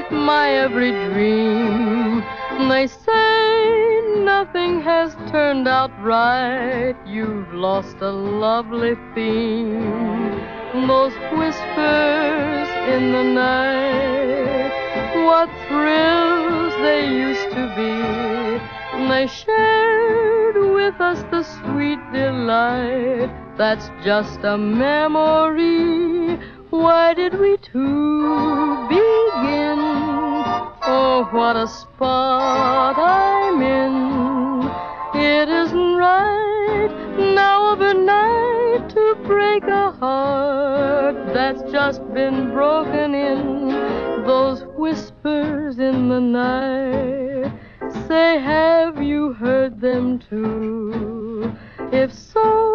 my every dream. They say nothing has turned out right. You've lost a lovely theme. Those whispers in the night, what thrills they used to be. They shared with us the sweet delight that's just a memory. Why did we two begin? Oh, what a spot I'm in. It isn't right now overnight to break a heart that's just been broken in. Those whispers in the night, say, have you heard them too? If so,